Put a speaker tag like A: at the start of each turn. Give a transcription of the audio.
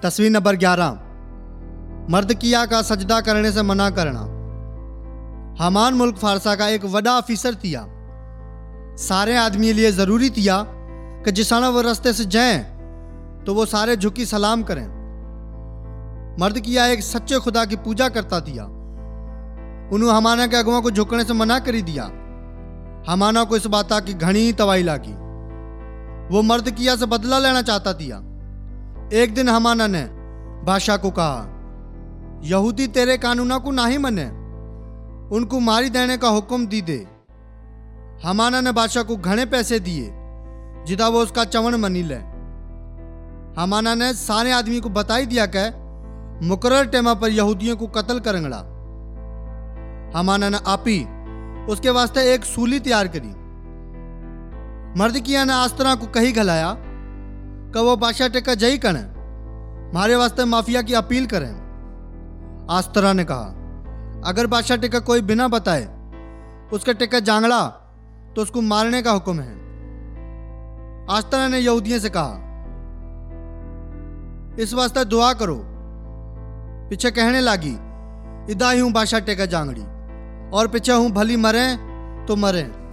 A: तस्वीर नंबर 11। मर्द किया का सजदा करने से मना करना। हमान मुल्क फारसा का एक वड़ा ऑफिसर थिया। सारे आदमी लिए ज़रूरी थिया कि जिसाना वो रास्ते से जाएं तो वो सारे झुकी सलाम करें। मर्द किया एक सच्चे खुदा की पूजा करता थिया। उन्होंने हमाना के अगुआ को झुकने से मना करी दिया। हमाना को इस बात की घनी तवाई लागी। वो मर्द किया से बदला लेना चाहता थिया। एक दिन हमाना ने बादशाह को कहा, यहूदी तेरे कानूना को नहीं मने, उनको मारी देने का हुक्म दी दे। हमाना ने बादशाह को घने पैसे दिए जिदा वो उसका चवन मनी ले। हमाना ने सारे आदमी को बताई दिया कि मुकर्रर टेमा पर यहूदियों को कत्ल करेंगड़ा। हमाना ने आपी उसके वास्ते एक सूली तैयार करी। मर्द किया ने आस्तना को कही घलाया कि वो बादशाह टेका जई करें, मारे वास्ते माफिया की अपील करें। आस्तना ने कहा, अगर बादशाह टेका कोई बिना बताए उसका टेका जांगड़ा तो उसको मारने का हुक्म है। आस्तना ने यहूदियों से कहा, इस वास्ते दुआ करो। पीछे कहने लागी, इदा ही हूं बादशाह टेका जांगड़ी, और पीछे हूं भली मरे तो मरे।